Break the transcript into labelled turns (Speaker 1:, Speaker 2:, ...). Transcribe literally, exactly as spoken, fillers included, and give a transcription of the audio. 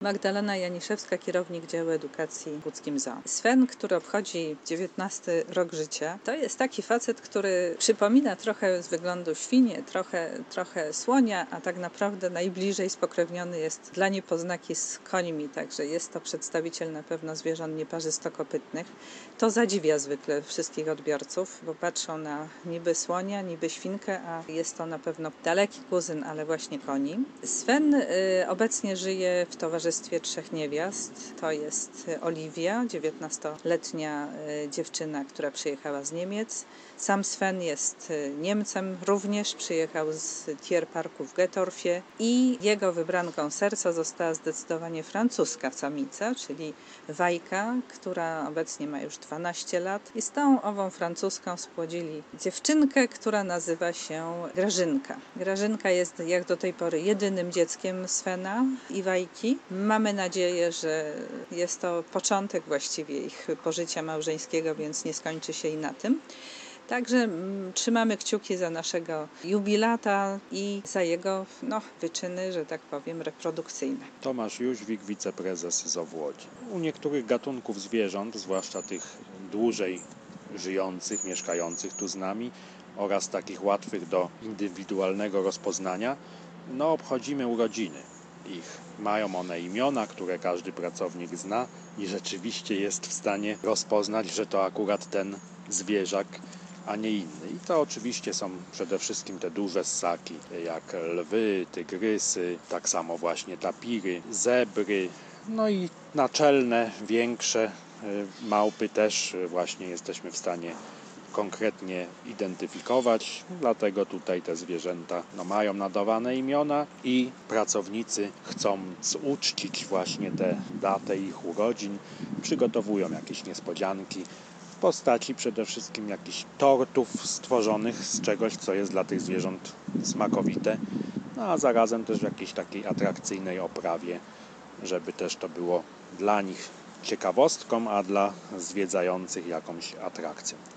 Speaker 1: Magdalena Janiszewska, kierownik działu edukacji w łódzkim zoo. Sven, który obchodzi dziewiętnasty rok życia, to jest taki facet, który przypomina trochę z wyglądu świnię, trochę, trochę słonia, a tak naprawdę najbliżej spokrewniony jest dla niepoznaki z końmi, także jest to przedstawiciel na pewno zwierząt nieparzystokopytnych. To zadziwia zwykle wszystkich odbiorców, bo patrzą na niby słonia, niby świnkę, a jest to na pewno daleki kuzyn, ale właśnie koni. Sven y, obecnie żyje w towarzystwie trzech niewiast. To jest Oliwia, dziewiętnastoletnia dziewczyna, która przyjechała z Niemiec. Sam Sven jest Niemcem również, przyjechał z Tierparku w Gettorfie i jego wybranką serca została zdecydowanie francuska samica, czyli Wajka, która obecnie ma już dwanaście lat i z tą ową francuską spłodzili dziewczynkę, która nazywa się Grażynka. Grażynka jest jak do tej pory jedynym dzieckiem Svena i Wajki. Mamy nadzieję, że jest to początek właściwie ich pożycia małżeńskiego, więc nie skończy się i na tym. Także mm, trzymamy kciuki za naszego jubilata i za jego no, wyczyny, że tak powiem, reprodukcyjne.
Speaker 2: Tomasz Jóźwik, wiceprezes zoo w Łodzi. U niektórych gatunków zwierząt, zwłaszcza tych dłużej żyjących, mieszkających tu z nami oraz takich łatwych do indywidualnego rozpoznania, no obchodzimy urodziny ich. Mają one imiona, które każdy pracownik zna i rzeczywiście jest w stanie rozpoznać, że to akurat ten zwierzak, a nie inny. I to oczywiście są przede wszystkim te duże ssaki, jak lwy, tygrysy, tak samo właśnie tapiry, zebry, no i naczelne, większe małpy też właśnie jesteśmy w stanie konkretnie identyfikować, dlatego tutaj te zwierzęta no, mają nadawane imiona i pracownicy, chcąc uczcić właśnie tę datę ich urodzin, przygotowują jakieś niespodzianki w postaci przede wszystkim jakichś tortów stworzonych z czegoś, co jest dla tych zwierząt smakowite, no, a zarazem też w jakiejś takiej atrakcyjnej oprawie, żeby też to było dla nich ciekawostką, a dla zwiedzających jakąś atrakcją.